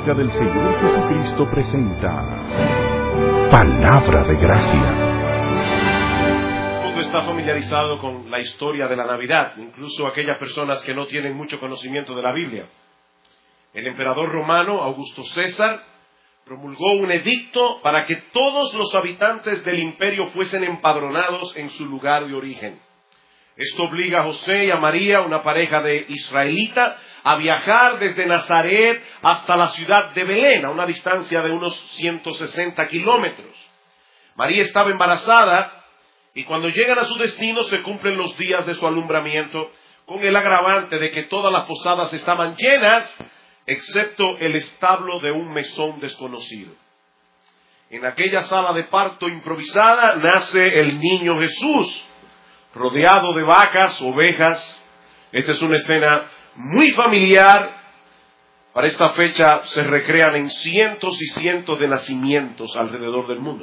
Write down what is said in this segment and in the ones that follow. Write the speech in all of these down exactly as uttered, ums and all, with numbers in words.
Iglesia del Señor Jesucristo presenta Palabra de Gracia. Todo el mundo está familiarizado con la historia de la Navidad, incluso aquellas personas que no tienen mucho conocimiento de la Biblia. El emperador romano, Augusto César, promulgó un edicto para que todos los habitantes del imperio fuesen empadronados en su lugar de origen. Esto obliga a José y a María, una pareja de israelita, a viajar desde Nazaret hasta la ciudad de Belén, a una distancia de unos ciento sesenta kilómetros. María estaba embarazada y cuando llegan a su destino se cumplen los días de su alumbramiento, con el agravante de que todas las posadas estaban llenas, excepto el establo de un mesón desconocido. En aquella sala de parto improvisada nace el niño Jesús, rodeado de vacas, ovejas. Esta es una escena muy familiar. Para esta fecha se recrean en cientos y cientos de nacimientos alrededor del mundo.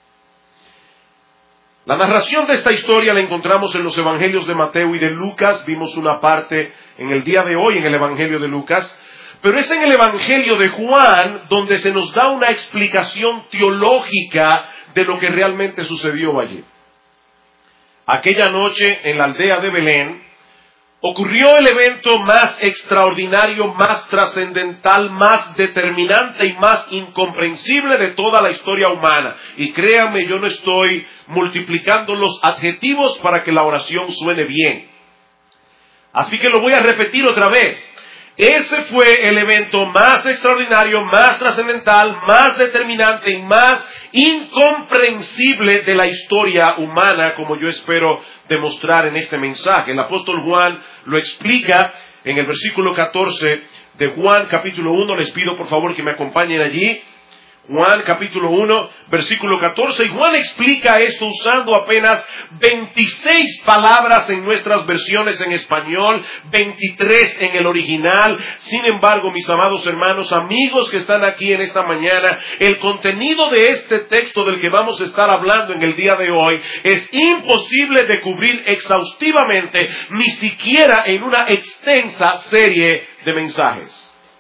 La narración de esta historia la encontramos en los evangelios de Mateo y de Lucas. Vimos una parte en el día de hoy en el evangelio de Lucas. Pero es en el evangelio de Juan donde se nos da una explicación teológica de lo que realmente sucedió allí. Aquella noche en la aldea de Belén ocurrió el evento más extraordinario, más trascendental, más determinante y más incomprensible de toda la historia humana. Y créanme, yo no estoy multiplicando los adjetivos para que la oración suene bien. Así que lo voy a repetir otra vez. Ese fue el evento más extraordinario, más trascendental, más determinante y más incomprensible de la historia humana, como yo espero demostrar en este mensaje. El apóstol Juan lo explica en el versículo catorce de Juan capítulo uno. Les pido por favor que me acompañen allí. Juan capítulo uno, versículo catorce, y Juan explica esto usando apenas veintiséis palabras en nuestras versiones en español, veintitrés en el original. Sin embargo, mis amados hermanos, amigos que están aquí en esta mañana, el contenido de este texto del que vamos a estar hablando en el día de hoy es imposible de cubrir exhaustivamente, ni siquiera en una extensa serie de mensajes.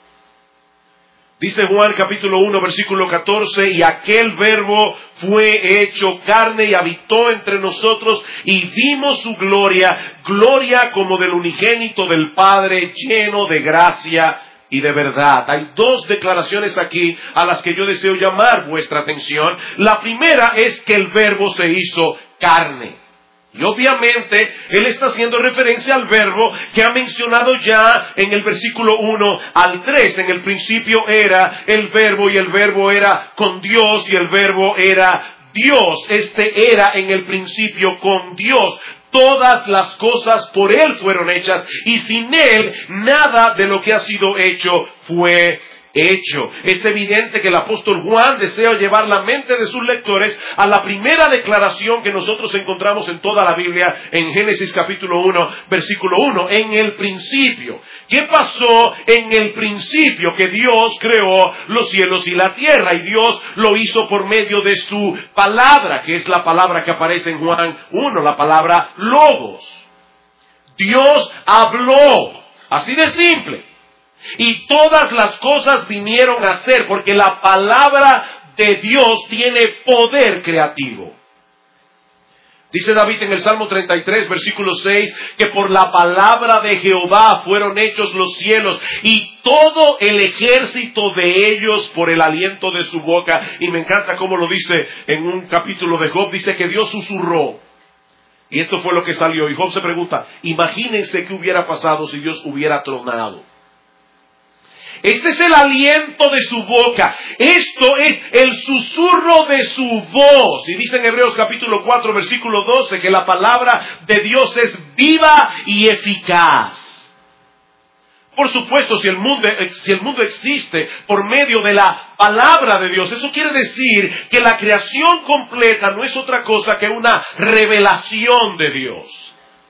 Dice Juan capítulo uno versículo catorce, y aquel verbo fue hecho carne y habitó entre nosotros y vimos su gloria, gloria como del unigénito del Padre, lleno de gracia y de verdad. Hay dos declaraciones aquí a las que yo deseo llamar vuestra atención. La primera es que el verbo se hizo carne. Y obviamente, él está haciendo referencia al verbo que ha mencionado ya en el versículo uno al tres. En el principio era el verbo y el verbo era con Dios y el verbo era Dios. Este era en el principio con Dios. Todas las cosas por él fueron hechas y sin él nada de lo que ha sido hecho fue hecho. Es evidente que el apóstol Juan desea llevar la mente de sus lectores a la primera declaración que nosotros encontramos en toda la Biblia, en Génesis capítulo uno, versículo uno, en el principio. ¿Qué pasó en el principio? Que Dios creó los cielos y la tierra, y Dios lo hizo por medio de su palabra, que es la palabra que aparece en Juan uno, la palabra logos. Dios habló, así de simple. Y todas las cosas vinieron a ser, porque la palabra de Dios tiene poder creativo. Dice David en el Salmo treinta y tres, versículo seis, que por la palabra de Jehová fueron hechos los cielos y todo el ejército de ellos por el aliento de su boca. Y me encanta cómo lo dice en un capítulo de Job, dice que Dios susurró. Y esto fue lo que salió. Y Job se pregunta, imagínense qué hubiera pasado si Dios hubiera tronado. Este es el aliento de su boca. Esto es el susurro de su voz. Y dice en Hebreos capítulo cuatro, versículo doce, que la palabra de Dios es viva y eficaz. Por supuesto, si el mundo, si el mundo existe por medio de la palabra de Dios, eso quiere decir que la creación completa no es otra cosa que una revelación de Dios.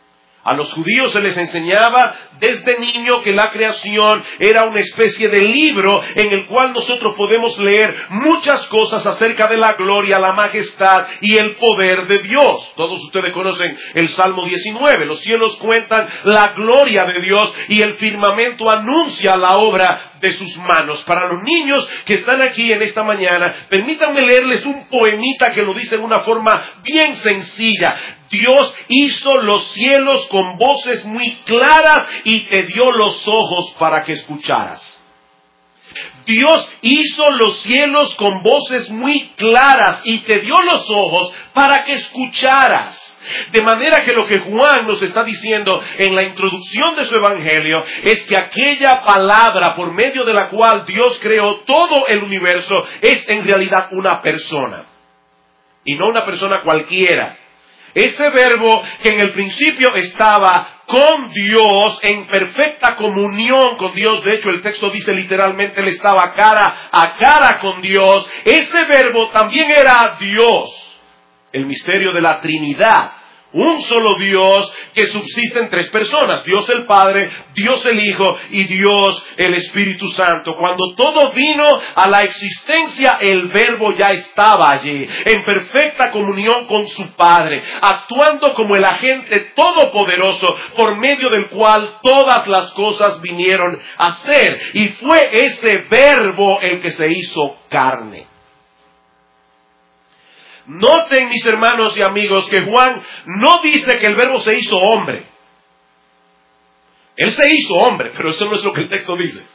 A los judíos se les enseñaba desde niño que la creación era una especie de libro en el cual nosotros podemos leer muchas cosas acerca de la gloria, la majestad y el poder de Dios. Todos ustedes conocen el Salmo diecinueve. Los cielos cuentan la gloria de Dios y el firmamento anuncia la obra de sus manos. Para los niños que están aquí en esta mañana, permítanme leerles un poemita que lo dice de una forma bien sencilla. Dios hizo los cielos con voces muy claras y te dio los ojos para que escucharas. Dios hizo los cielos con voces muy claras y te dio los ojos para que escucharas. De manera que lo que Juan nos está diciendo en la introducción de su evangelio es que aquella palabra por medio de la cual Dios creó todo el universo es en realidad una persona. Y no una persona cualquiera. Ese verbo que en el principio estaba con Dios, en perfecta comunión con Dios, de hecho el texto dice literalmente, él estaba cara a cara con Dios, ese verbo también era Dios, el misterio de la Trinidad. Un solo Dios que subsiste en tres personas, Dios el Padre, Dios el Hijo y Dios el Espíritu Santo. Cuando todo vino a la existencia, el Verbo ya estaba allí, en perfecta comunión con su Padre, actuando como el agente todopoderoso por medio del cual todas las cosas vinieron a ser. Y fue ese Verbo el que se hizo carne. Noten, mis hermanos y amigos, que Juan no dice que el verbo se hizo hombre. Él se hizo hombre, pero eso no es lo que el texto dice.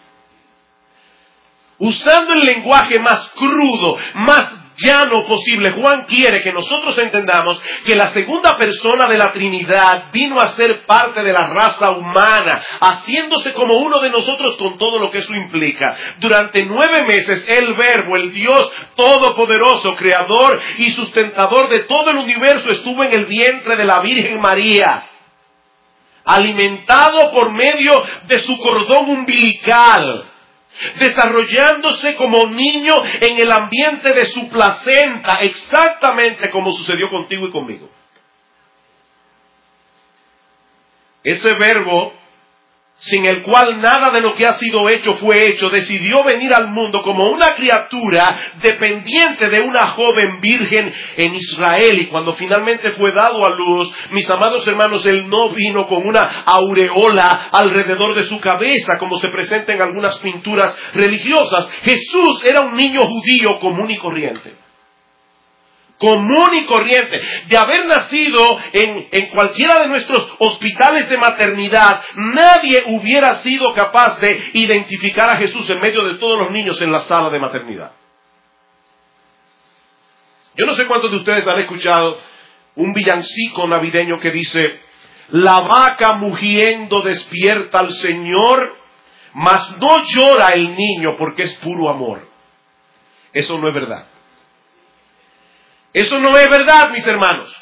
Usando el lenguaje más crudo, más llano posible, Juan quiere que nosotros entendamos que la segunda persona de la Trinidad vino a ser parte de la raza humana, haciéndose como uno de nosotros con todo lo que eso implica. Durante nueve meses el Verbo, el Dios todopoderoso, creador y sustentador de todo el universo, estuvo en el vientre de la Virgen María, alimentado por medio de su cordón umbilical, desarrollándose como niño en el ambiente de su placenta, exactamente como sucedió contigo y conmigo. Ese Verbo, sin el cual nada de lo que ha sido hecho fue hecho, decidió venir al mundo como una criatura dependiente de una joven virgen en Israel. Y cuando finalmente fue dado a luz, mis amados hermanos, él no vino con una aureola alrededor de su cabeza, como se presenta en algunas pinturas religiosas. Jesús era un niño judío común y corriente. Común y corriente. De haber nacido en, en cualquiera de nuestros hospitales de maternidad, nadie hubiera sido capaz de identificar a Jesús en medio de todos los niños en la sala de maternidad. Yo no sé cuántos de ustedes han escuchado un villancico navideño que dice: la vaca mugiendo despierta al Señor, mas no llora el niño porque es puro amor. Eso no es verdad. Eso no es verdad, mis hermanos.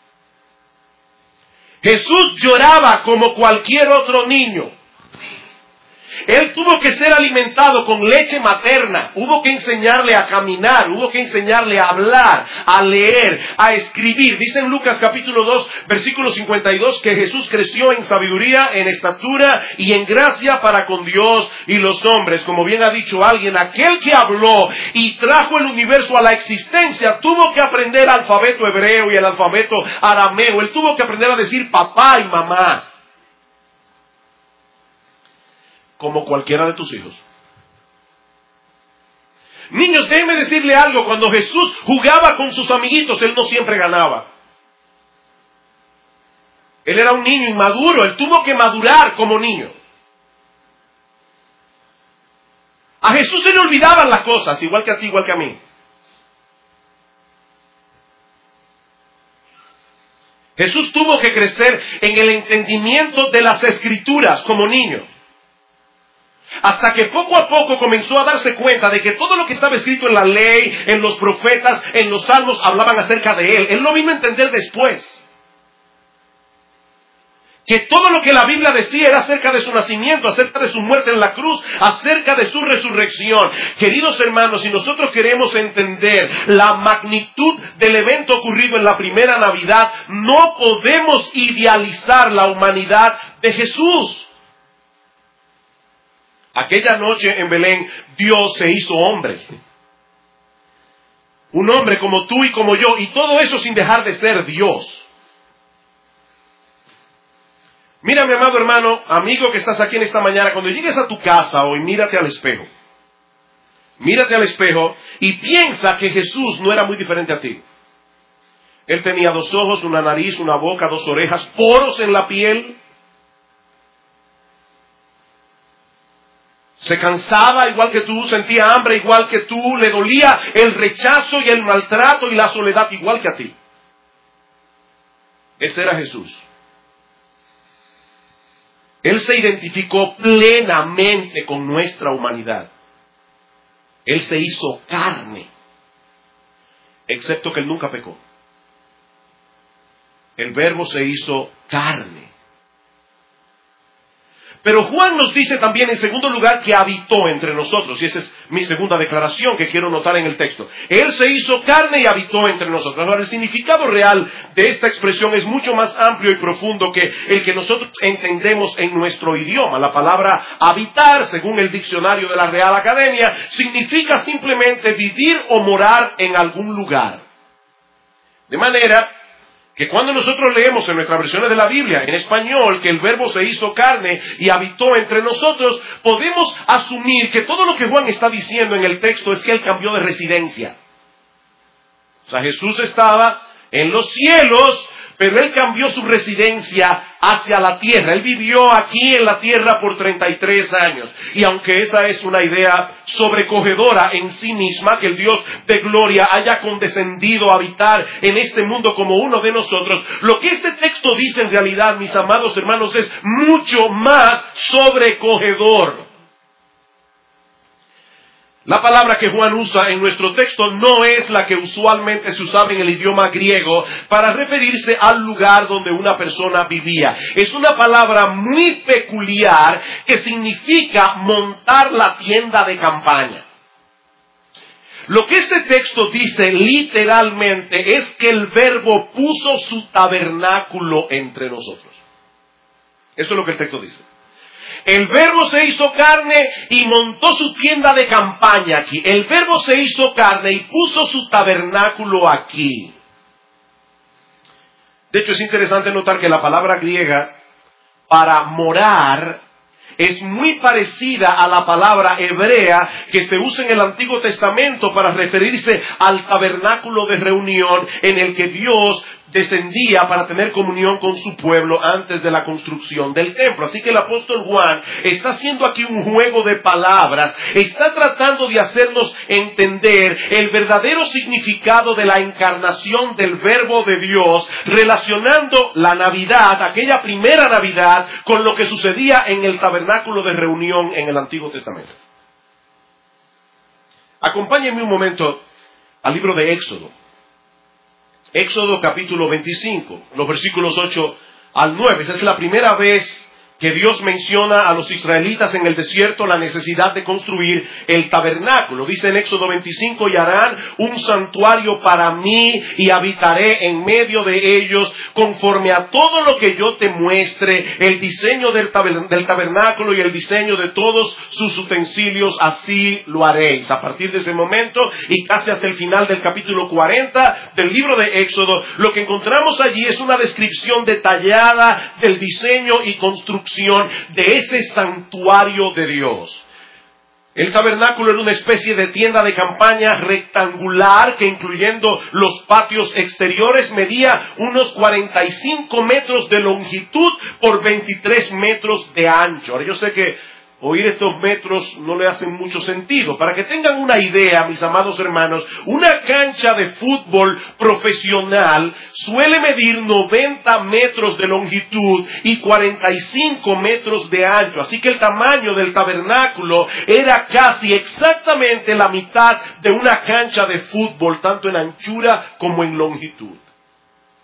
Jesús lloraba como cualquier otro niño. Él tuvo que ser alimentado con leche materna, hubo que enseñarle a caminar, hubo que enseñarle a hablar, a leer, a escribir. Dice en Lucas capítulo dos, versículo cincuenta y dos, que Jesús creció en sabiduría, en estatura y en gracia para con Dios y los hombres. Como bien ha dicho alguien, aquel que habló y trajo el universo a la existencia tuvo que aprender el alfabeto hebreo y el alfabeto arameo. Él tuvo que aprender a decir papá y mamá, como cualquiera de tus hijos. Niños, déjenme decirle algo. Cuando Jesús jugaba con sus amiguitos, él no siempre ganaba. Él era un niño inmaduro. Él tuvo que madurar como niño. A Jesús se le olvidaban las cosas, igual que a ti, igual que a mí. Jesús tuvo que crecer en el entendimiento de las Escrituras como niño. Hasta que poco a poco comenzó a darse cuenta de que todo lo que estaba escrito en la ley, en los profetas, en los salmos, hablaban acerca de él. Él lo vino a entender después. que todo lo que la Biblia decía era acerca de su nacimiento, acerca de su muerte en la cruz, acerca de su resurrección. Queridos hermanos, si nosotros queremos entender la magnitud del evento ocurrido en la primera Navidad, no podemos idealizar la humanidad de Jesús. Aquella noche en Belén, Dios se hizo hombre. Un hombre como tú y como yo, y todo eso sin dejar de ser Dios. Mira, mi amado hermano, amigo que estás aquí en esta mañana, cuando llegues a tu casa hoy, mírate al espejo. Mírate al espejo y piensa que Jesús no era muy diferente a ti. Él tenía dos ojos, una nariz, una boca, dos orejas, poros en la piel. Se cansaba igual que tú, sentía hambre igual que tú, le dolía el rechazo y el maltrato y la soledad igual que a ti. Ese era Jesús. Él se identificó plenamente con nuestra humanidad. Él se hizo carne, excepto que Él nunca pecó. El Verbo se hizo carne. Pero Juan nos dice también en segundo lugar que habitó entre nosotros. Y esa es mi segunda declaración que quiero notar en el texto. Él se hizo carne y habitó entre nosotros. Ahora, el significado real de esta expresión es mucho más amplio y profundo que el que nosotros entendemos en nuestro idioma. La palabra habitar, según el diccionario de la Real Academia, significa simplemente vivir o morar en algún lugar. De manera que cuando nosotros leemos en nuestras versiones de la Biblia, en español, que el Verbo se hizo carne y habitó entre nosotros, podemos asumir que todo lo que Juan está diciendo en el texto es que Él cambió de residencia. O sea, Jesús estaba en los cielos, pero Él cambió su residencia hacia la tierra. Él vivió aquí en la tierra por treinta y tres años. Y aunque esa es una idea sobrecogedora en sí misma, que el Dios de gloria haya condescendido a habitar en este mundo como uno de nosotros, lo que este texto dice en realidad, mis amados hermanos, es mucho más sobrecogedor. La palabra que Juan usa en nuestro texto no es la que usualmente se usaba en el idioma griego para referirse al lugar donde una persona vivía. Es una palabra muy peculiar que significa montar la tienda de campaña. Lo que este texto dice literalmente es que el Verbo puso su tabernáculo entre nosotros. Eso es lo que el texto dice. El Verbo se hizo carne y montó su tienda de campaña aquí. El Verbo se hizo carne y puso su tabernáculo aquí. De hecho, es interesante notar que la palabra griega para morar es muy parecida a la palabra hebrea que se usa en el Antiguo Testamento para referirse al tabernáculo de reunión en el que Dios descendía para tener comunión con su pueblo antes de la construcción del templo. Así que el apóstol Juan está haciendo aquí un juego de palabras, está tratando de hacernos entender el verdadero significado de la encarnación del Verbo de Dios, relacionando la Navidad, aquella primera Navidad, con lo que sucedía en el tabernáculo de reunión en el Antiguo Testamento. Acompáñenme un momento al libro de Éxodo. Éxodo capítulo veinticinco, los versículos ocho al nueve. Esa es la primera vez que Dios menciona a los israelitas en el desierto la necesidad de construir el tabernáculo. Dice en Éxodo veinticinco, y harán un santuario para mí y habitaré en medio de ellos conforme a todo lo que yo te muestre, el diseño del, taber- del tabernáculo y el diseño de todos sus utensilios, así lo haréis. A partir de ese momento y casi hasta el final del capítulo cuarenta del libro de Éxodo, lo que encontramos allí es una descripción detallada del diseño y construcción de ese santuario de Dios. El tabernáculo era una especie de tienda de campaña rectangular que, incluyendo los patios exteriores, medía unos cuarenta y cinco metros de longitud por veintitrés metros de ancho. Ahora, yo sé que oír estos metros no le hacen mucho sentido. Para que tengan una idea, mis amados hermanos, una cancha de fútbol profesional suele medir noventa metros de longitud y cuarenta y cinco metros de ancho. Así que el tamaño del tabernáculo era casi exactamente la mitad de una cancha de fútbol, tanto en anchura como en longitud.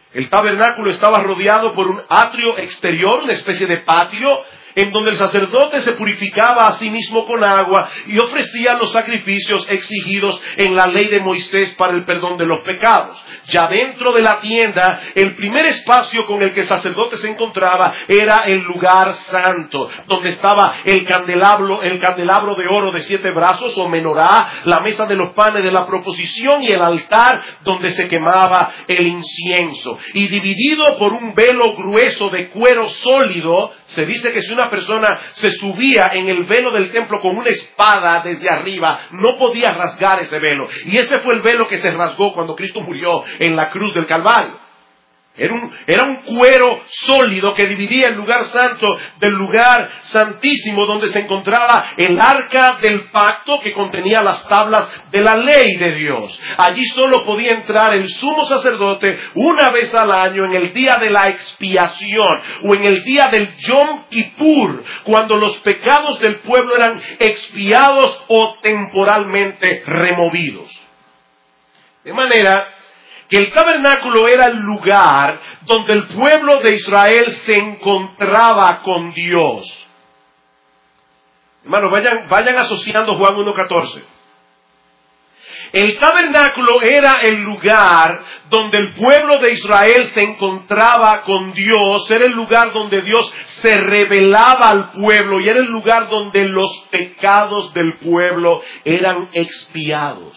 El tabernáculo estaba rodeado por un atrio exterior, una especie de patio, en donde el sacerdote se purificaba a sí mismo con agua y ofrecía los sacrificios exigidos en la ley de Moisés para el perdón de los pecados. Ya dentro de la tienda, el primer espacio con el que el sacerdote se encontraba era el lugar santo, donde estaba el candelabro, el candelabro de oro de siete brazos o menorá, la mesa de los panes de la proposición y el altar donde se quemaba el incienso. Y dividido por un velo grueso de cuero sólido, se dice que si una persona se subía en el velo del templo con una espada desde arriba, no podía rasgar ese velo. Y ese fue el velo que se rasgó cuando Cristo murió en la cruz del Calvario. Era un, era un cuero sólido que dividía el lugar santo del lugar santísimo, donde se encontraba el arca del pacto que contenía las tablas de la ley de Dios. Allí solo podía entrar el sumo sacerdote una vez al año, en el día de la expiación o en el día del Yom Kippur, cuando los pecados del pueblo eran expiados o temporalmente removidos. De manera que el tabernáculo era el lugar donde el pueblo de Israel se encontraba con Dios. Hermanos, vayan, vayan asociando Juan uno catorce. El tabernáculo era el lugar donde el pueblo de Israel se encontraba con Dios, era el lugar donde Dios se revelaba al pueblo y era el lugar donde los pecados del pueblo eran expiados.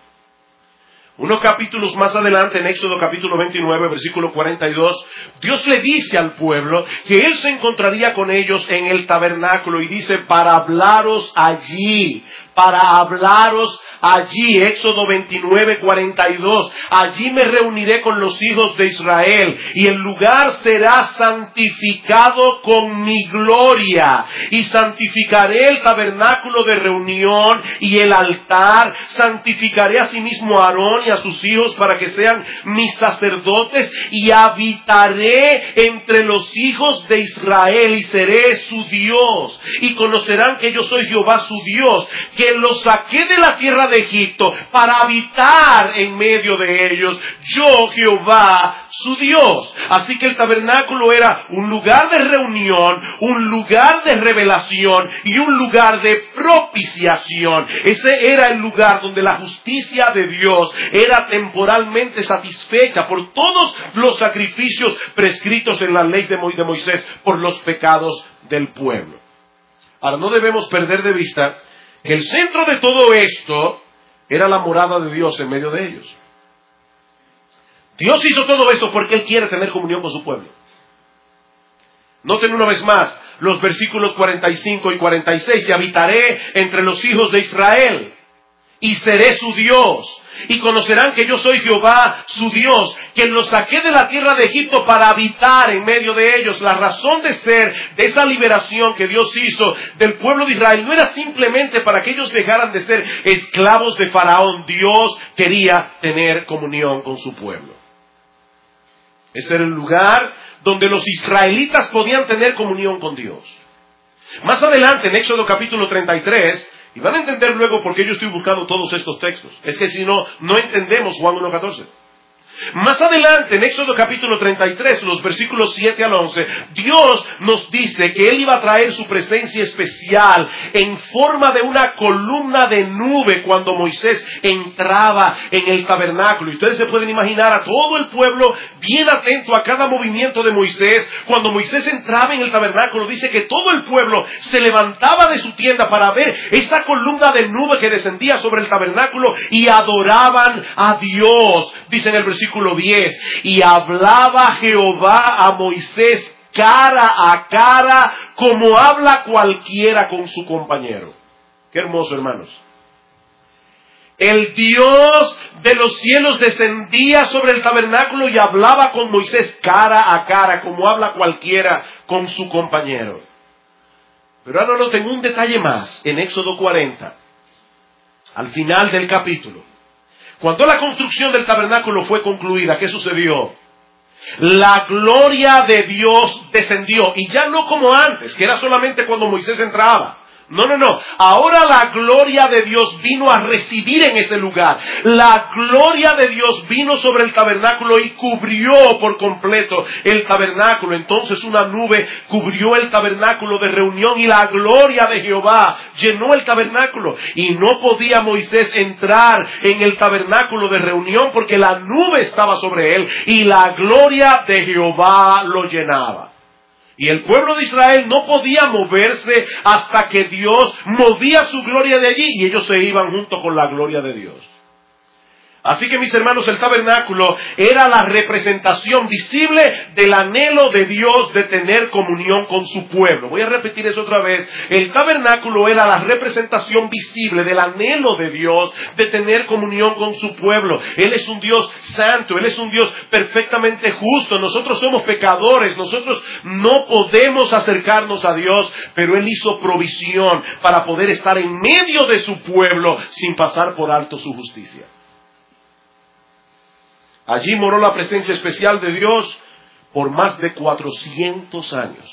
Unos capítulos más adelante, en Éxodo capítulo veintinueve, versículo cuarenta y dos, Dios le dice al pueblo que Él se encontraría con ellos en el tabernáculo y dice, para hablaros allí, para hablaros allí, Éxodo veintinueve, cuarenta y dos, allí me reuniré con los hijos de Israel y el lugar será santificado con mi gloria y santificaré el tabernáculo de reunión y el altar, santificaré asimismo a Aarón y a sus hijos para que sean mis sacerdotes y habitaré entre los hijos de Israel y seré su Dios y conocerán que yo soy Jehová su Dios, que los saqué de la tierra de Egipto para habitar en medio de ellos, yo Jehová su Dios. Así que el tabernáculo era un lugar de reunión, un lugar de revelación y un lugar de propiciación. Ese era el lugar donde la justicia de Dios era temporalmente satisfecha por todos los sacrificios prescritos en la ley de Mo- de Moisés por los pecados del pueblo. Ahora, no debemos perder de vista que el centro de todo esto era la morada de Dios en medio de ellos. Dios hizo todo esto porque Él quiere tener comunión con su pueblo. Noten una vez más los versículos cuarenta y cinco y cuarenta y seis. Y habitaré entre los hijos de Israel y seré su Dios. Y conocerán que yo soy Jehová su Dios, que los saqué de la tierra de Egipto para habitar en medio de ellos. La razón de ser de esa liberación que Dios hizo del pueblo de Israel no era simplemente para que ellos dejaran de ser esclavos de Faraón. Dios quería tener comunión con su pueblo. Ese era el lugar donde los israelitas podían tener comunión con Dios. Más adelante, en Éxodo capítulo treinta y tres, y van a entender luego por qué yo estoy buscando todos estos textos. Es que si no, no entendemos Juan uno catorce. Más adelante, en Éxodo capítulo treinta y tres, los versículos siete al once, Dios nos dice que Él iba a traer su presencia especial en forma de una columna de nube cuando Moisés entraba en el tabernáculo. Y ustedes se pueden imaginar a todo el pueblo bien atento a cada movimiento de Moisés. Cuando Moisés entraba en el tabernáculo, dice que todo el pueblo se levantaba de su tienda para ver esa columna de nube que descendía sobre el tabernáculo y adoraban a Dios. Dice en el versículo diez, y hablaba Jehová a Moisés cara a cara como habla cualquiera con su compañero. Qué hermoso, hermanos. El Dios de los cielos descendía sobre el tabernáculo y hablaba con Moisés cara a cara como habla cualquiera con su compañero. Pero ahora noten un detalle más en Éxodo cuarenta, al final del capítulo. Cuando la construcción del tabernáculo fue concluida, ¿qué sucedió? La gloria de Dios descendió, y ya no como antes, que era solamente cuando Moisés entraba. No, no, no. Ahora la gloria de Dios vino a residir en ese lugar. La gloria de Dios vino sobre el tabernáculo y cubrió por completo el tabernáculo. Entonces una nube cubrió el tabernáculo de reunión y la gloria de Jehová llenó el tabernáculo. Y no podía Moisés entrar en el tabernáculo de reunión porque la nube estaba sobre él y la gloria de Jehová lo llenaba. Y el pueblo de Israel no podía moverse hasta que Dios movía su gloria de allí y ellos se iban junto con la gloria de Dios. Así que mis hermanos, el tabernáculo era la representación visible del anhelo de Dios de tener comunión con su pueblo. Voy a repetir eso otra vez. El tabernáculo era la representación visible del anhelo de Dios de tener comunión con su pueblo. Él es un Dios santo, Él es un Dios perfectamente justo. Nosotros somos pecadores, nosotros no podemos acercarnos a Dios, pero Él hizo provisión para poder estar en medio de su pueblo sin pasar por alto su justicia. Allí moró la presencia especial de Dios por más de cuatrocientos años.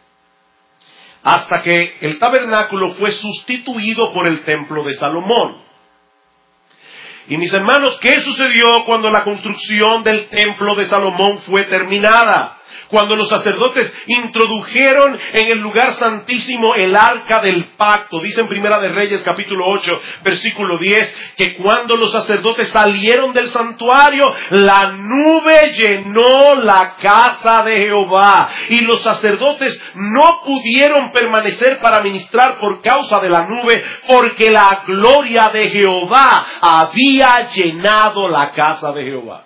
Hasta que el tabernáculo fue sustituido por el templo de Salomón. Y mis hermanos, ¿qué sucedió cuando la construcción del templo de Salomón fue terminada? Cuando los sacerdotes introdujeron en el lugar santísimo el arca del pacto. Dice en Primera de Reyes capítulo ocho versículo diez que cuando los sacerdotes salieron del santuario, la nube llenó la casa de Jehová. Y los sacerdotes no pudieron permanecer para ministrar por causa de la nube, porque la gloria de Jehová había llenado la casa de Jehová.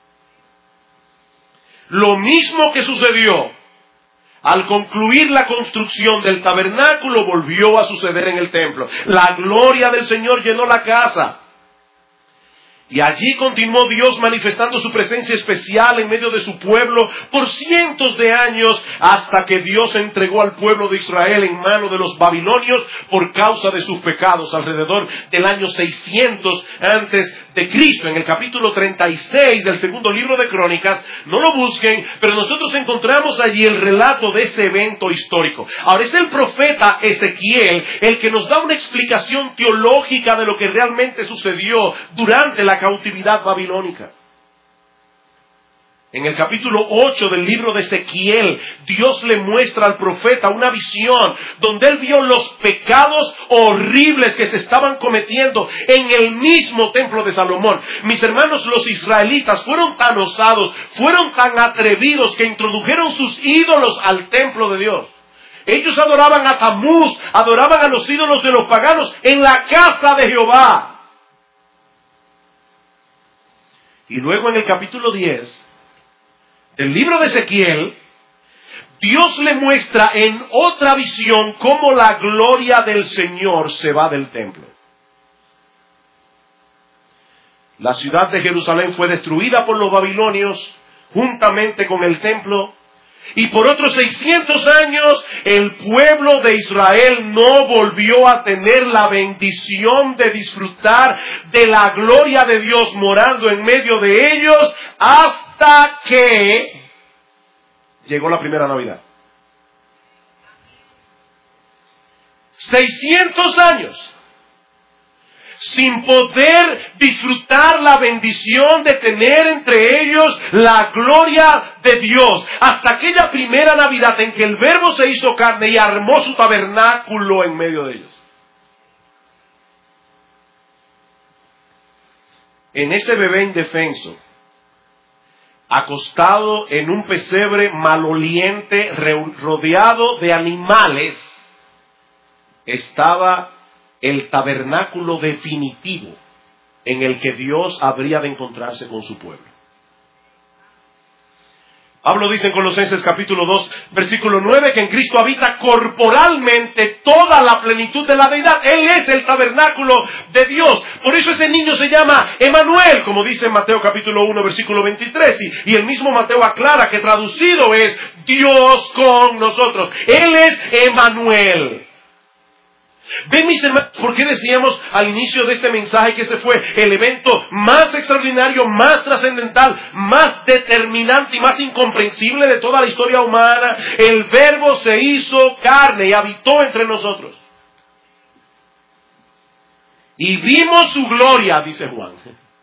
Lo mismo que sucedió al concluir la construcción del tabernáculo volvió a suceder en el templo. La gloria del Señor llenó la casa. Y allí continuó Dios manifestando su presencia especial en medio de su pueblo por cientos de años hasta que Dios entregó al pueblo de Israel en mano de los babilonios por causa de sus pecados alrededor del año seiscientos antes de Cristo. En el capítulo treinta y seis del segundo libro de Crónicas, no lo busquen, pero nosotros encontramos allí el relato de ese evento histórico. Ahora es el profeta Ezequiel el que nos da una explicación teológica de lo que realmente sucedió durante la cautividad babilónica. En el capítulo ocho del libro de Ezequiel, Dios le muestra al profeta una visión donde él vio los pecados horribles que se estaban cometiendo en el mismo templo de Salomón. Mis hermanos, los israelitas fueron tan osados, fueron tan atrevidos que introdujeron sus ídolos al templo de Dios. Ellos adoraban a Tamuz, adoraban a los ídolos de los paganos en la casa de Jehová. Y luego en el capítulo diez del libro de Ezequiel, Dios le muestra en otra visión cómo la gloria del Señor se va del templo. La ciudad de Jerusalén fue destruida por los babilonios juntamente con el templo. Y por otros seiscientos años el pueblo de Israel no volvió a tener la bendición de disfrutar de la gloria de Dios morando en medio de ellos hasta que llegó la primera Navidad. seiscientos años sin poder disfrutar la bendición de tener entre ellos la gloria de Dios. Hasta aquella primera Navidad en que el Verbo se hizo carne y armó su tabernáculo en medio de ellos. En ese bebé indefenso, acostado en un pesebre maloliente, rodeado de animales, estaba el tabernáculo definitivo en el que Dios habría de encontrarse con su pueblo. Pablo dice en Colosenses capítulo dos, versículo nueve, que en Cristo habita corporalmente toda la plenitud de la deidad. Él es el tabernáculo de Dios. Por eso ese niño se llama Emanuel, como dice en Mateo capítulo uno, versículo veintitrés. Y, y el mismo Mateo aclara que traducido es Dios con nosotros. Él es Emanuel. Ven, mis hermanos, ¿por qué decíamos al inicio de este mensaje que ese fue el evento más extraordinario, más trascendental, más determinante y más incomprensible de toda la historia humana? El Verbo se hizo carne y habitó entre nosotros. y vimos su gloria, dice Juan.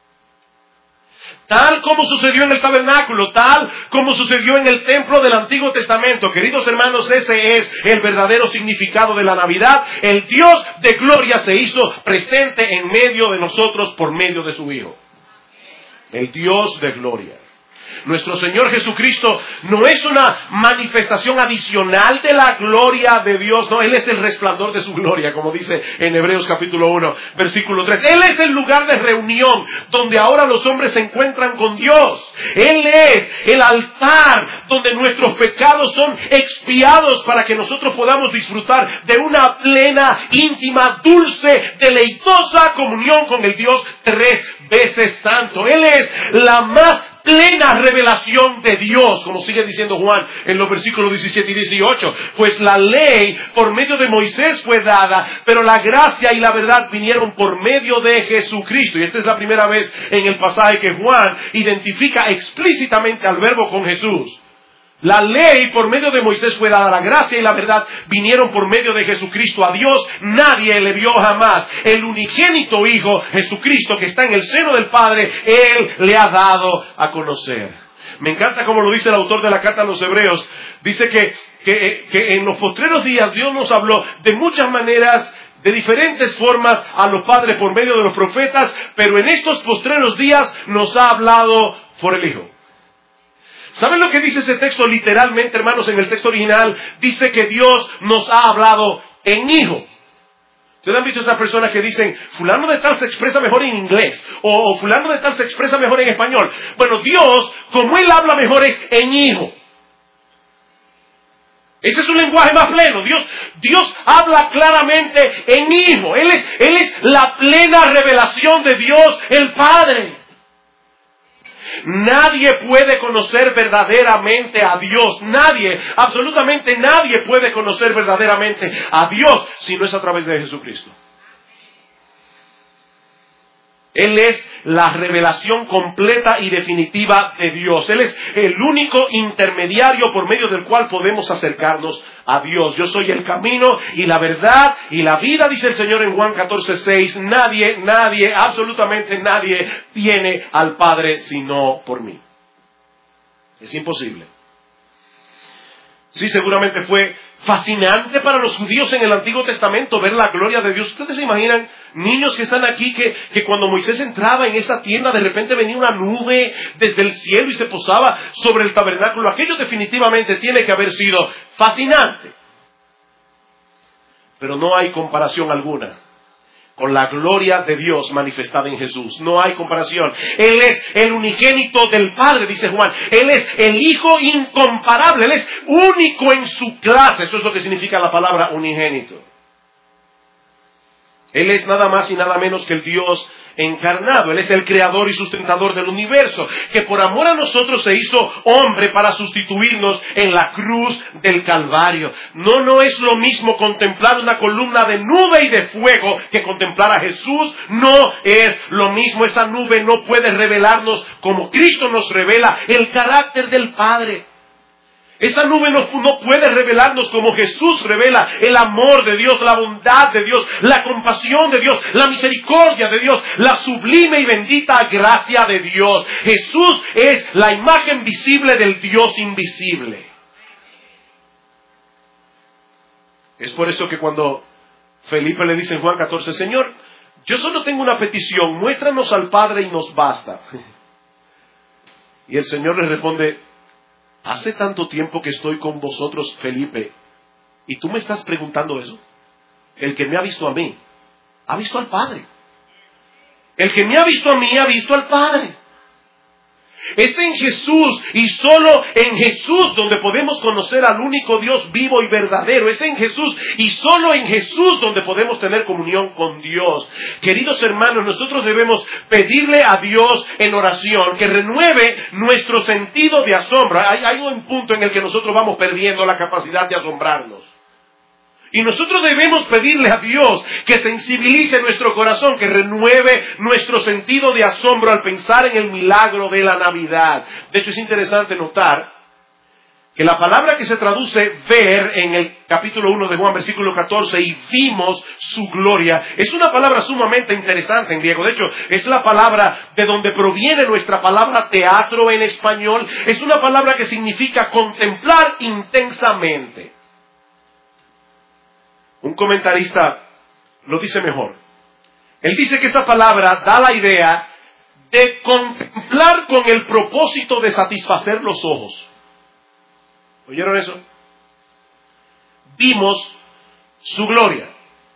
Tal como sucedió en el tabernáculo, tal como sucedió en el templo del Antiguo Testamento. Queridos hermanos, ese es el verdadero significado de la Navidad. El Dios de gloria se hizo presente en medio de nosotros por medio de su Hijo. El Dios de gloria. Nuestro Señor Jesucristo no es una manifestación adicional de la gloria de Dios, no, Él es el resplandor de su gloria, como dice en Hebreos capítulo uno, versículo tres. Él es el lugar de reunión donde ahora los hombres se encuentran con Dios. Él es el altar donde nuestros pecados son expiados para que nosotros podamos disfrutar de una plena, íntima, dulce, deleitosa comunión con el Dios tres veces santo. Él es la más plena revelación de Dios, como sigue diciendo Juan en los versículos diecisiete y dieciocho. Pues la ley por medio de Moisés fue dada, pero la gracia y la verdad vinieron por medio de Jesucristo. Y esta es la primera vez en el pasaje que Juan identifica explícitamente al verbo con Jesús. La ley por medio de Moisés fue dada, la gracia y la verdad vinieron por medio de Jesucristo. A Dios nadie le vio jamás. El unigénito Hijo, Jesucristo, que está en el seno del Padre, Él le ha dado a conocer. Me encanta como lo dice el autor de la carta a los Hebreos. Dice que, que, que en los postreros días Dios nos habló de muchas maneras, de diferentes formas a los padres por medio de los profetas, pero en estos postreros días nos ha hablado por el Hijo. ¿Saben lo que dice ese texto literalmente, hermanos? En el texto original dice que Dios nos ha hablado en Hijo. ¿Ustedes han visto esas personas que dicen, fulano de tal se expresa mejor en inglés, o, o fulano de tal se expresa mejor en español? Bueno, Dios, como Él habla mejor, es en Hijo. Ese es un lenguaje más pleno. Dios, Dios habla claramente en Hijo. Él es, Él es la plena revelación de Dios, el Padre. Nadie puede conocer verdaderamente a Dios. Nadie, absolutamente nadie puede conocer verdaderamente a Dios si no es a través de Jesucristo. Él es la revelación completa y definitiva de Dios. Él es el único intermediario por medio del cual podemos acercarnos a Dios. Yo soy el camino y la verdad y la vida, dice el Señor en Juan catorce seis. Nadie, nadie, absolutamente nadie viene al Padre sino por mí. Es imposible. Sí, seguramente fue fascinante para los judíos en el Antiguo Testamento ver la gloria de Dios. ¿Ustedes se imaginan niños que están aquí que, que cuando Moisés entraba en esa tienda de repente venía una nube desde el cielo y se posaba sobre el tabernáculo? Aquello definitivamente tiene que haber sido fascinante. Pero no hay comparación alguna con la gloria de Dios manifestada en Jesús. No hay comparación. Él es el unigénito del Padre, dice Juan. Él es el Hijo incomparable. Él es único en su clase. Eso es lo que significa la palabra unigénito. Él es nada más y nada menos que el Dios encarnado. Él es el creador y sustentador del universo, que por amor a nosotros se hizo hombre para sustituirnos en la cruz del Calvario. No, no es lo mismo contemplar una columna de nube y de fuego que contemplar a Jesús. No es lo mismo. Esa nube no puede revelarnos como Cristo nos revela el carácter del Padre. Esa nube no, no puede revelarnos como Jesús revela el amor de Dios, la bondad de Dios, la compasión de Dios, la misericordia de Dios, la sublime y bendita gracia de Dios. Jesús es la imagen visible del Dios invisible. Es por eso que cuando Felipe le dice en Juan catorce, Señor, yo solo tengo una petición, muéstranos al Padre y nos basta. Y el Señor le responde, hace tanto tiempo que estoy con vosotros, Felipe, y tú me estás preguntando eso. El que me ha visto a mí, ha visto al Padre. El que me ha visto a mí, ha visto al Padre. Es en Jesús y solo en Jesús donde podemos conocer al único Dios vivo y verdadero. Es en Jesús y solo en Jesús donde podemos tener comunión con Dios. Queridos hermanos, nosotros debemos pedirle a Dios en oración que renueve nuestro sentido de asombro. Hay, hay un punto en el que nosotros vamos perdiendo la capacidad de asombrarnos. Y nosotros debemos pedirle a Dios que sensibilice nuestro corazón, que renueve nuestro sentido de asombro al pensar en el milagro de la Navidad. De hecho, es interesante notar que la palabra que se traduce ver en el capítulo uno de Juan, versículo catorce, y vimos su gloria, es una palabra sumamente interesante en griego. De hecho, es la palabra de donde proviene nuestra palabra teatro en español. Es una palabra que significa contemplar intensamente. Un comentarista lo dice mejor. Él dice que esa palabra da la idea de contemplar con el propósito de satisfacer los ojos. ¿Oyeron eso? Vimos su gloria.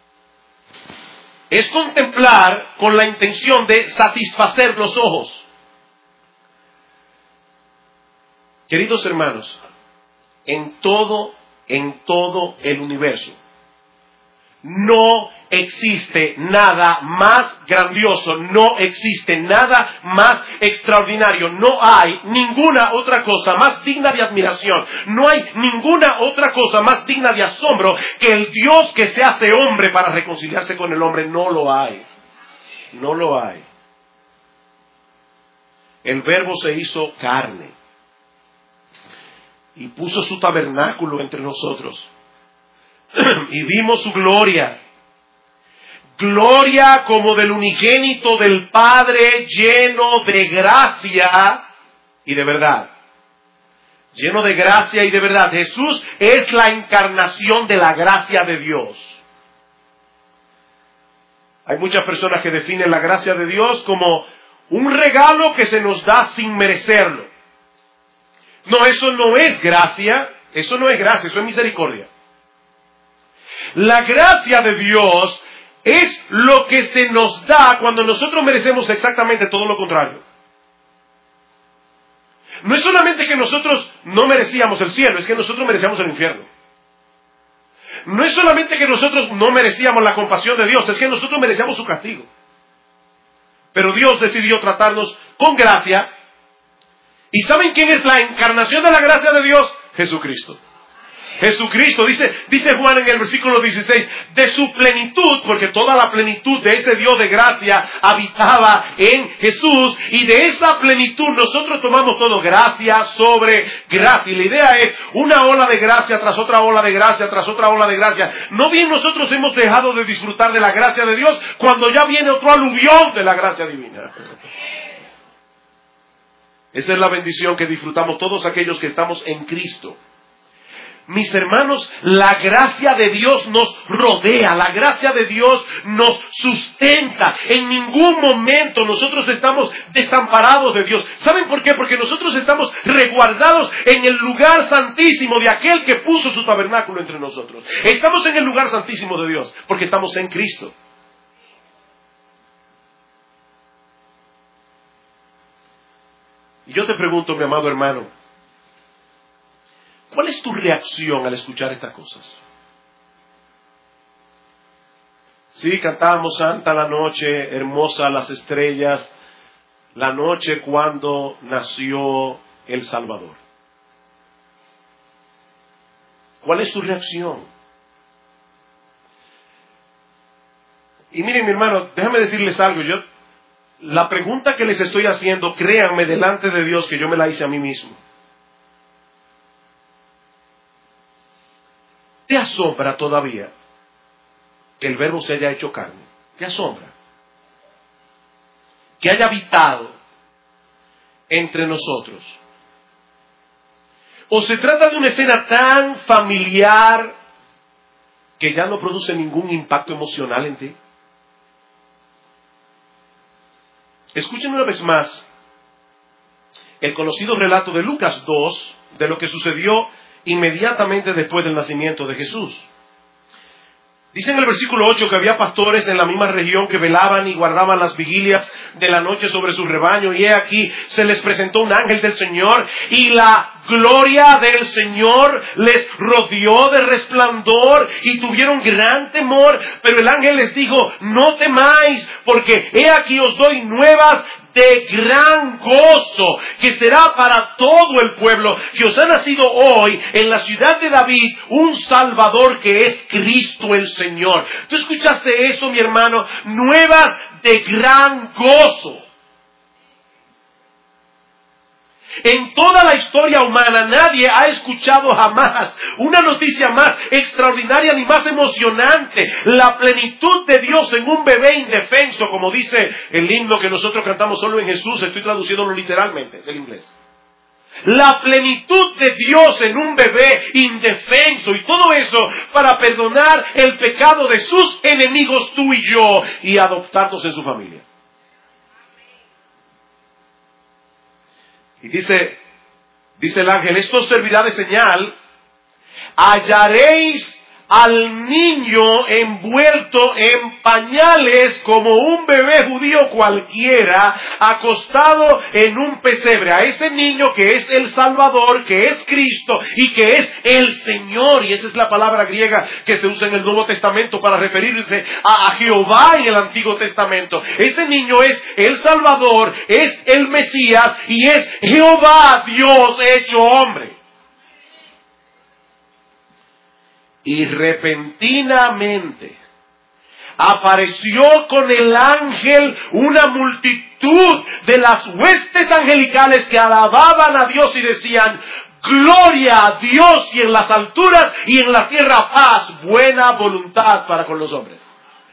Es contemplar con la intención de satisfacer los ojos. Queridos hermanos, en todo, en todo el universo, no existe nada más grandioso, no existe nada más extraordinario, no hay ninguna otra cosa más digna de admiración, no hay ninguna otra cosa más digna de asombro que el Dios que se hace hombre para reconciliarse con el hombre. No lo hay, no lo hay. El Verbo se hizo carne y puso su tabernáculo entre nosotros y vimos su gloria. Gloria como del unigénito del Padre, lleno de gracia y de verdad. Lleno de gracia y de verdad. Jesús es la encarnación de la gracia de Dios. Hay muchas personas que definen la gracia de Dios como un regalo que se nos da sin merecerlo. No, eso no es gracia. Eso no es gracia, eso es misericordia. La gracia de Dios es lo que se nos da cuando nosotros merecemos exactamente todo lo contrario. No es solamente que nosotros no merecíamos el cielo, es que nosotros merecíamos el infierno. No es solamente que nosotros no merecíamos la compasión de Dios, es que nosotros merecíamos su castigo. Pero Dios decidió tratarnos con gracia. ¿Y saben quién es la encarnación de la gracia de Dios? Jesucristo. Jesucristo, dice, dice Juan en el versículo dieciséis, de su plenitud, porque toda la plenitud de ese Dios de gracia habitaba en Jesús, y de esa plenitud nosotros tomamos todo gracia sobre gracia. Y la idea es una ola de gracia tras otra ola de gracia, tras otra ola de gracia. No bien nosotros hemos dejado de disfrutar de la gracia de Dios cuando ya viene otro aluvión de la gracia divina. Esa es la bendición que disfrutamos todos aquellos que estamos en Cristo. Mis hermanos, la gracia de Dios nos rodea, la gracia de Dios nos sustenta. En ningún momento nosotros estamos desamparados de Dios. ¿Saben por qué? Porque nosotros estamos resguardados en el lugar santísimo de aquel que puso su tabernáculo entre nosotros. Estamos en el lugar santísimo de Dios porque estamos en Cristo. Y yo te pregunto, mi amado hermano, ¿cuál es tu reacción al escuchar estas cosas? Sí, cantamos Santa la noche, hermosa las estrellas, la noche cuando nació el Salvador. ¿Cuál es tu reacción? Y miren, mi hermano, déjame decirles algo. Yo, la pregunta que les estoy haciendo, créanme delante de Dios que yo me la hice a mí mismo. ¿Te asombra todavía que el Verbo se haya hecho carne? ¿Te asombra? Que haya habitado entre nosotros. ¿O se trata de una escena tan familiar que ya no produce ningún impacto emocional en ti? Escuchen una vez más el conocido relato de Lucas dos de lo que sucedió inmediatamente después del nacimiento de Jesús. Dice en el versículo ocho que había pastores en la misma región que velaban y guardaban las vigilias de la noche sobre su rebaño, y he aquí se les presentó un ángel del Señor y la gloria del Señor les rodeó de resplandor y tuvieron gran temor. Pero el ángel les dijo: no temáis, porque he aquí os doy nuevas de gran gozo, que será para todo el pueblo, que os ha nacido hoy en la ciudad de David un Salvador, que es Cristo el Señor. ¿Tú escuchaste eso, mi hermano? Nuevas de gran gozo. En toda la historia humana nadie ha escuchado jamás una noticia más extraordinaria ni más emocionante. La plenitud de Dios en un bebé indefenso, como dice el himno que nosotros cantamos solo en Jesús. Estoy traduciéndolo literalmente del inglés. La plenitud de Dios en un bebé indefenso, y todo eso para perdonar el pecado de sus enemigos, tú y yo, y adoptarnos en su familia. Y dice, dice el ángel, esto servirá de señal, hallaréis al niño envuelto en pañales como un bebé judío cualquiera, acostado en un pesebre. A ese niño que es el Salvador, que es Cristo y que es el Señor. Y esa es la palabra griega que se usa en el Nuevo Testamento para referirse a, a Jehová en el Antiguo Testamento. Ese niño es el Salvador, es el Mesías y es Jehová, Dios hecho hombre. Y repentinamente apareció con el ángel una multitud de las huestes angelicales que alababan a Dios y decían: gloria a Dios y en las alturas y en la tierra paz, buena voluntad para con los hombres.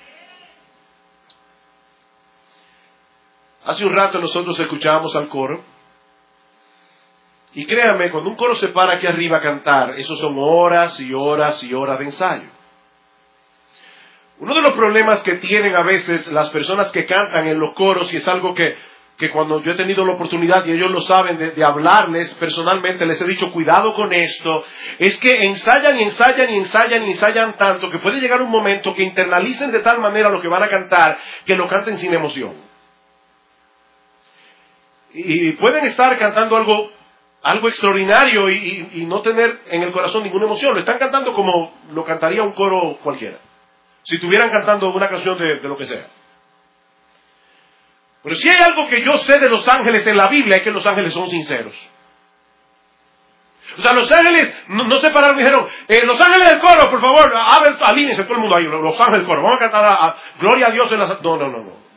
Hace un rato nosotros escuchábamos al coro. Y créanme, cuando un coro se para aquí arriba a cantar, eso son horas y horas y horas de ensayo. Uno de los problemas que tienen a veces las personas que cantan en los coros, y es algo que, que cuando yo he tenido la oportunidad, y ellos lo saben, de, de hablarles personalmente, les he dicho, cuidado con esto, es que ensayan y ensayan y ensayan y ensayan tanto, que puede llegar un momento que internalicen de tal manera lo que van a cantar, que lo canten sin emoción. Y pueden estar cantando algo... algo extraordinario y, y, y no tener en el corazón ninguna emoción. Lo están cantando como lo cantaría un coro cualquiera. Si estuvieran cantando una canción de, de lo que sea. Pero si hay algo que yo sé de los ángeles en la Biblia, es que los ángeles son sinceros. O sea, los ángeles no, no se pararon y dijeron, eh, los ángeles del coro, por favor, alínense todo el mundo ahí, los ángeles del coro, vamos a cantar a, a Gloria a Dios en las... No, no, no, no.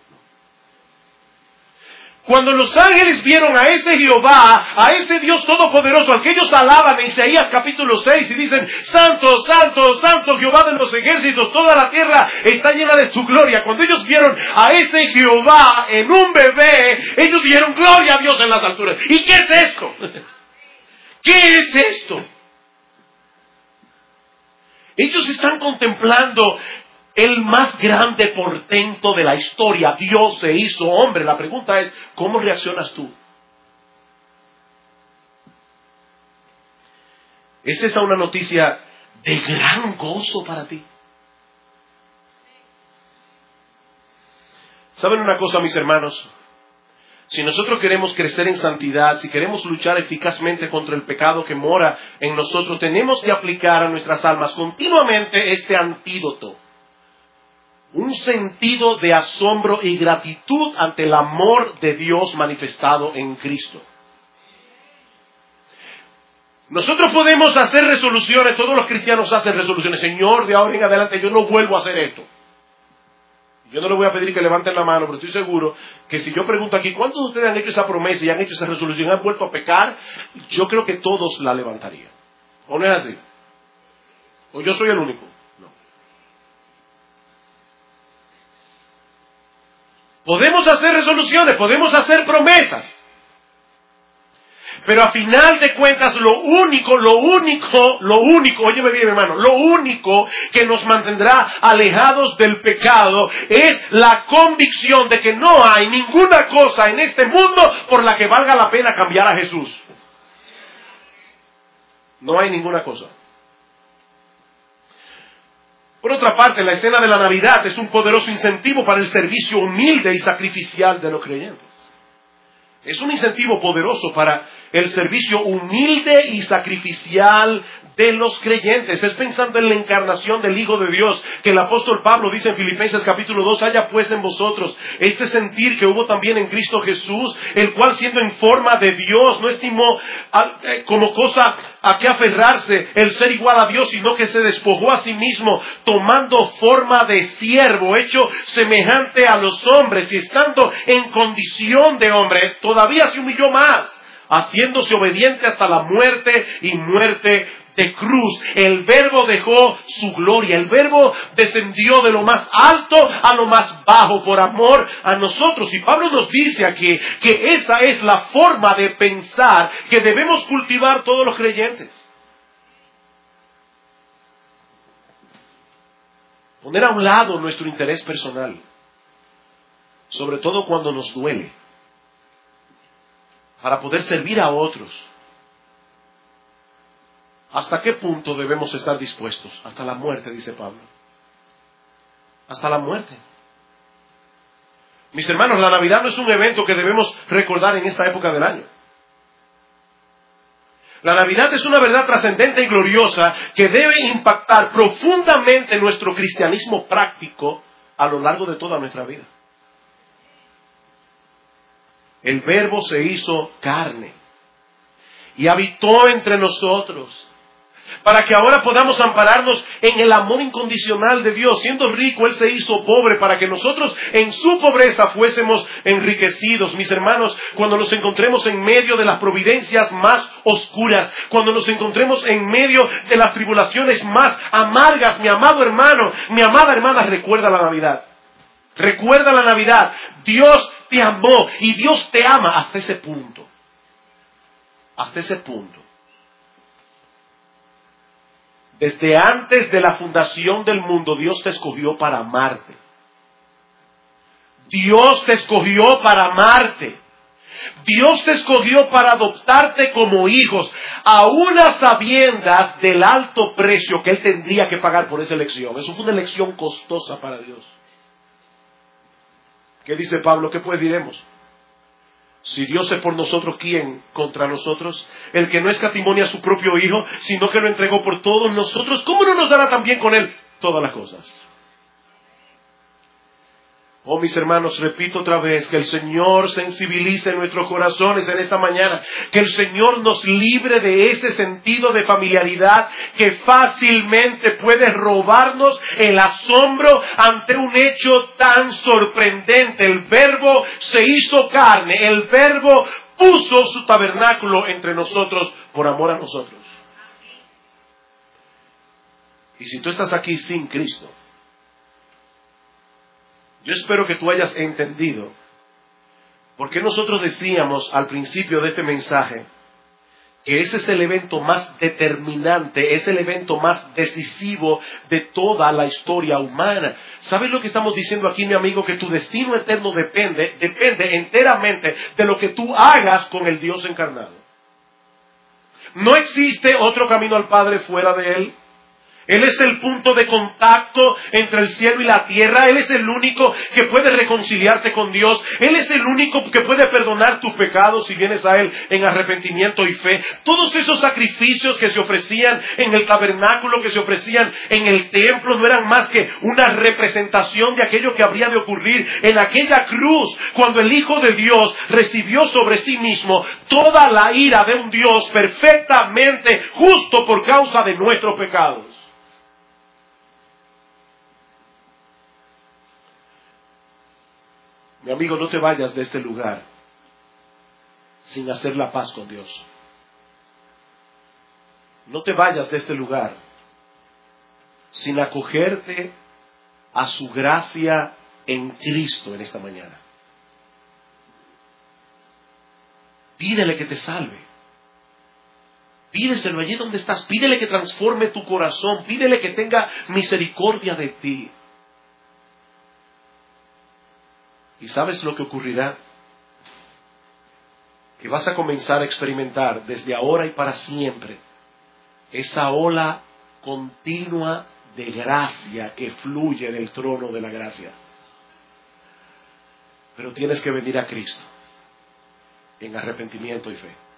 Cuando los ángeles vieron a ese Jehová, a ese Dios todopoderoso, al que ellos alaban en Isaías capítulo seis y dicen: santo, santo, santo Jehová de los ejércitos, toda la tierra está llena de su gloria. Cuando ellos vieron a ese Jehová en un bebé, ellos dijeron: gloria a Dios en las alturas. ¿Y qué es esto? ¿Qué es esto? Ellos están contemplando el más grande portento de la historia. Dios se hizo hombre. La pregunta es, ¿cómo reaccionas tú? ¿Es esa una noticia de gran gozo para ti? ¿Saben una cosa, mis hermanos? Si nosotros queremos crecer en santidad, si queremos luchar eficazmente contra el pecado que mora en nosotros, tenemos que aplicar a nuestras almas continuamente este antídoto. Un sentido de asombro y gratitud ante el amor de Dios manifestado en Cristo. Nosotros podemos hacer resoluciones, todos los cristianos hacen resoluciones. Señor, de ahora en adelante yo no vuelvo a hacer esto. Yo no le voy a pedir que levanten la mano, pero estoy seguro que si yo pregunto aquí, ¿cuántos de ustedes han hecho esa promesa y han hecho esa resolución y han vuelto a pecar? Yo creo que todos la levantarían. ¿O no es así? ¿O yo soy el único? No. Podemos hacer resoluciones, podemos hacer promesas. Pero a final de cuentas, lo único, lo único, lo único, óyeme bien, hermano, lo único que nos mantendrá alejados del pecado es la convicción de que no hay ninguna cosa en este mundo por la que valga la pena cambiar a Jesús. No hay ninguna cosa. Por otra parte, la escena de la Navidad es un poderoso incentivo para el servicio humilde y sacrificial de los creyentes. Es un incentivo poderoso para el servicio humilde y sacrificial de los creyentes. Es pensando en la encarnación del Hijo de Dios que el apóstol Pablo dice en Filipenses capítulo dos: haya pues en vosotros este sentir que hubo también en Cristo Jesús, el cual siendo en forma de Dios no estimó como cosa a que aferrarse el ser igual a Dios, sino que se despojó a sí mismo, tomando forma de siervo, hecho semejante a los hombres, y estando en condición de hombre, todavía se humilló más, haciéndose obediente hasta la muerte y muerte de cruz. El Verbo dejó su gloria. El Verbo descendió de lo más alto a lo más bajo por amor a nosotros. Y Pablo nos dice aquí que esa es la forma de pensar que debemos cultivar todos los creyentes. Poner a un lado nuestro interés personal, sobre todo cuando nos duele, para poder servir a otros. ¿Hasta qué punto debemos estar dispuestos? Hasta la muerte, dice Pablo. Hasta la muerte. Mis hermanos, la Navidad no es un evento que debemos recordar en esta época del año. La Navidad es una verdad trascendente y gloriosa que debe impactar profundamente nuestro cristianismo práctico a lo largo de toda nuestra vida. El Verbo se hizo carne y habitó entre nosotros, para que ahora podamos ampararnos en el amor incondicional de Dios. Siendo rico, Él se hizo pobre para que nosotros en su pobreza fuésemos enriquecidos. Mis hermanos, cuando nos encontremos en medio de las providencias más oscuras, cuando nos encontremos en medio de las tribulaciones más amargas, mi amado hermano, mi amada hermana, recuerda la Navidad. Recuerda la Navidad. Dios te amó y Dios te ama hasta ese punto. Hasta ese punto. Desde antes de la fundación del mundo, Dios te escogió para amarte. Dios te escogió para amarte. Dios te escogió para adoptarte como hijos, aún a sabiendas del alto precio que Él tendría que pagar por esa elección. Eso fue una elección costosa para Dios. ¿Qué dice Pablo? ¿Qué pues diremos? Si Dios es por nosotros, ¿quién contra nosotros? El que no escatimó a su propio Hijo, sino que lo entregó por todos nosotros, ¿cómo no nos dará también con Él todas las cosas? Oh, mis hermanos, repito otra vez, que el Señor sensibilice nuestros corazones en esta mañana, que el Señor nos libre de ese sentido de familiaridad que fácilmente puede robarnos el asombro ante un hecho tan sorprendente. El Verbo se hizo carne, el Verbo puso su tabernáculo entre nosotros por amor a nosotros. Y si tú estás aquí sin Cristo, yo espero que tú hayas entendido por qué nosotros decíamos al principio de este mensaje que ese es el evento más determinante, es el evento más decisivo de toda la historia humana. ¿Sabes lo que estamos diciendo aquí, mi amigo? Que tu destino eterno depende, depende enteramente de lo que tú hagas con el Dios encarnado. No existe otro camino al Padre fuera de Él. Él es el punto de contacto entre el cielo y la tierra. Él es el único que puede reconciliarte con Dios. Él es el único que puede perdonar tus pecados si vienes a Él en arrepentimiento y fe. Todos esos sacrificios que se ofrecían en el tabernáculo, que se ofrecían en el templo, no eran más que una representación de aquello que habría de ocurrir en aquella cruz, cuando el Hijo de Dios recibió sobre sí mismo toda la ira de un Dios perfectamente justo por causa de nuestros pecados. Mi amigo, no te vayas de este lugar sin hacer la paz con Dios. No te vayas de este lugar sin acogerte a su gracia en Cristo en esta mañana. Pídele que te salve. Pídeselo allí donde estás. Pídele que transforme tu corazón. Pídele que tenga misericordia de ti. ¿Y sabes lo que ocurrirá? Que vas a comenzar a experimentar desde ahora y para siempre esa ola continua de gracia que fluye del trono de la gracia. Pero tienes que venir a Cristo en arrepentimiento y fe.